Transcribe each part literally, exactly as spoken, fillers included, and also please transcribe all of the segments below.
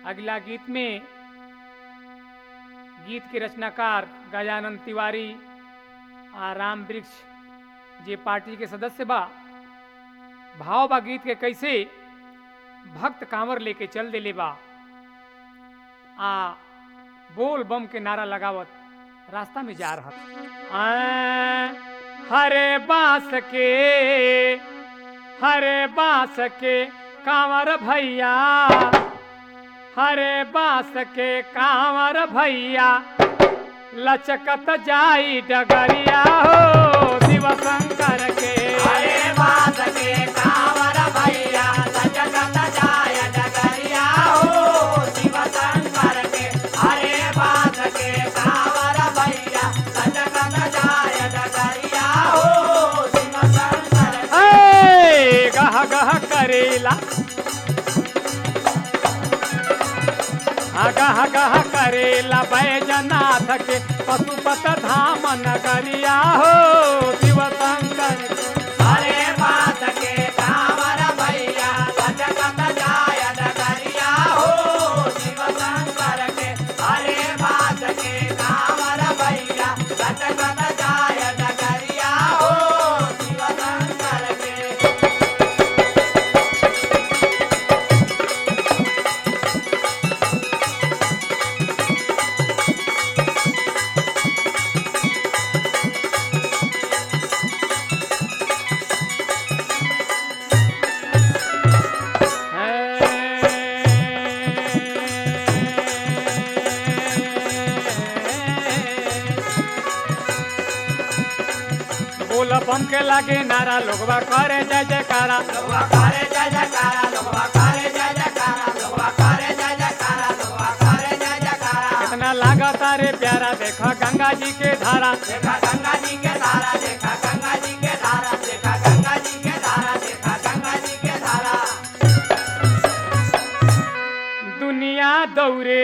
अगला गीत में गीत के रचनाकार गजानन तिवारी आ राम वृक्ष जे पार्टी के सदस्य बा। भाव बा गीत के कैसे भक्त कांवर लेके चल देले बा आ बोल बम के नारा लगावत रास्ता में जा रहा आ, हरे बांस के हरे बांस के कांवर भैया हरे बांस के कांवर भैया लचकत जाई डगरिया हो शिव शंकर के हरे बांस के कांवर भैया लचकत जाय डगरिया हो शिव शंकर के हरे बांस के कांवर भैया लचकत जाय डगरिया हो शिव शंकर ए गह गह करेला गह गह करेला बैजनाथ के पशुपत धाम नगरिया हो शिव शंकर हरे बांस के कांवर भैया लचकत जाय डगरिया हो शिव शंकर के हरे बांस के कांवर भैया लचकत जाय डगरिया हो शिव शंकर के बोल बम के लागे नारा लोगवा करे जय जयकारा लोगवा करे जय जयकारा लोगवा करे जय जयकारा लोगवा करे जय जयकारा लोगवा करे जय जयकारा कितना लागता रे प्यारा देखा गंगा जी के धारा देखा गंगा जी के धारा देखा गंगा जी के धारा देखा गंगा जी के धारा देखा गंगा जी के धारा दुनिया दौरे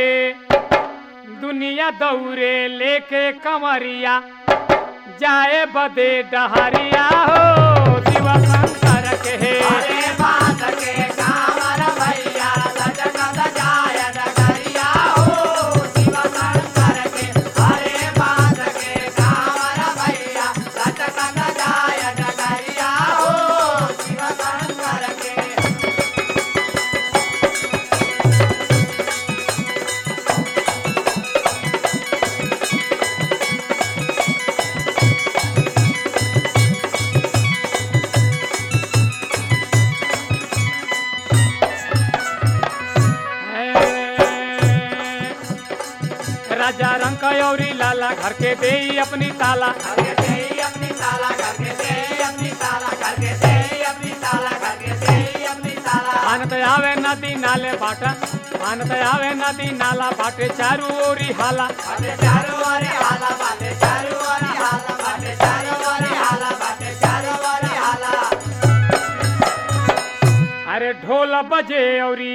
दुनिया दौरे लेके कंवरिया जाए बदे डहरिया हो शिव शंकर के हरे बांस के कांवर भैया लचकत जाय डगरिया हो शिव शंकर के हरे बांस के कांवर भैया लचकत जाय डगरिया हो शिव शंकर के राजा रंग कयौरी लाला घर के दे अपनी ताला घर के दे अपनी ताला घर के दे अपनी ताला घर के दे अपनी ताला घर के दे अपनी ताला आनत आवे नदी नाले बाटा आनत आवे नदी नाला बाटे चारू ओरी हाला बाटे चारो ओरे हाला बाटे चारो ओरे हाला बाटे चारो ओरे हाला बाटे चारो ओरे हाला अरे ढोल बजे औरी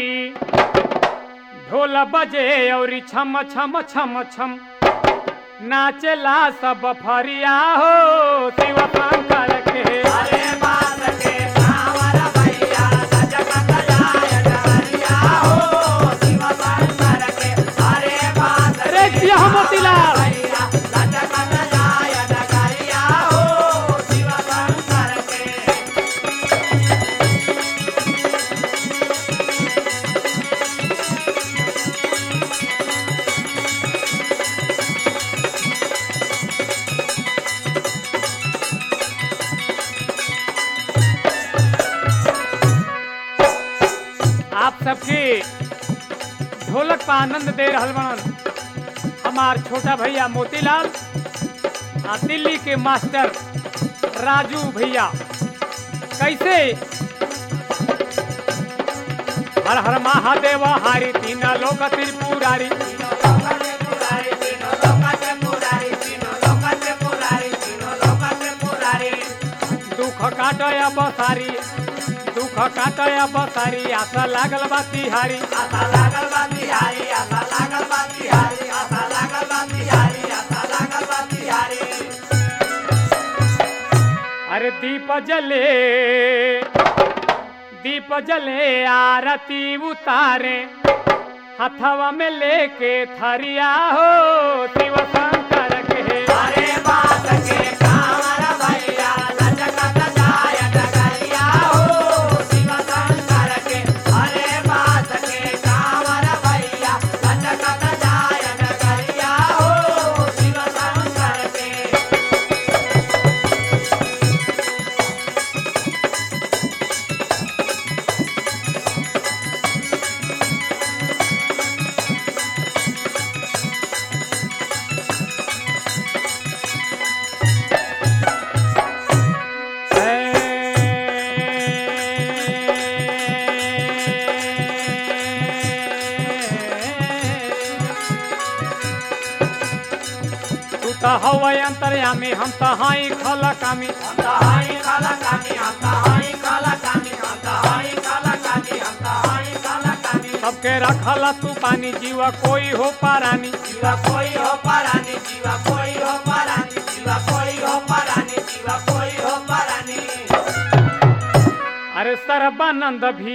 ढोल बजे औरी छम छम छम छम नाचला सब फरिया हो शिव शंकर के हरे बांस के कांवर भैया लचकत जाय डगरिया हो शिव शंकर के हरे बांस अरे जिया मोतीलाल भैया लचकत जाय डगरिया हो शिव शंकर के आप सबके ढोलक का आनंद दे रहल बनन हमार छोटा भैया मोतीलाल आ दिल्ली के मास्टर राजू भैया कैसे हर हर महादेव हारी तीन लोक त्रिपुरारी तीनों लोक त्रिपुरारी तीनों लोक त्रिपुरारी तीनों लोक त्रिपुरारी तीनों लोक त्रिपुरारी दुख काटया बसारी दुख काटया बसारी आशा लागल बा तिहारी आशा लागल बा तिहारी आशा लागल बा तिहारी आशा लागल बा तिहारी आशा लागल बा तिहारी अरे दीप जले दीप जले आरती उतारे हथवा में लेके थरिया हो शिव शंकर के हरे बात के कांवर भैया लचकत जाय डगरिया हो शिव शंकर के हरे बात के कांवर भैया लचकत जाय डगरिया हो शिव शंकर के तू तो हवा अंतर्यामी हम तो हाई खलकामी हम तो हाई खलकामी हम तो हाई खलकामी हम तो हाई खलकामी हम तो हाई खलकामी सबके रखला तू पानी जीवा कोई हो पारानी जीवा कोई हो परानी जीवा कोई हो परानी जीवा कोई हो परानी जीवा कोई हो परानी अरे सर्बानंद भी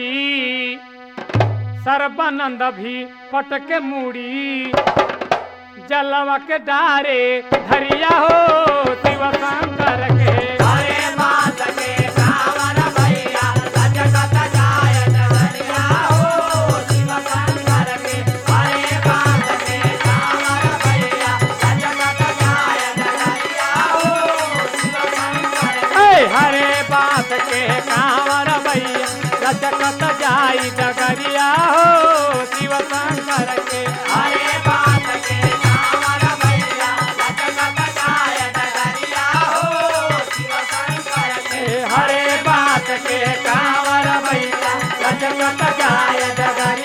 सर्बानंद भी पटके मुड़ी जलवा के डारे धरिया हो शिव शंकर के हरे बात के कांवर भैया लचकत जाय डगरिया हो शिव शंकर के हरे बात के कांवर भैया लचकत जाय डगरिया हो शिव शंकर के ए हरे बात के कांवर भैया लचकत जाई डगरिया हो शिव शंकर के हरे बात के कांवर भैया लचकत जाय डगरिया हो शिव शंकर के ए हरे बात के कांवर भैया लचकत जाय डगरिया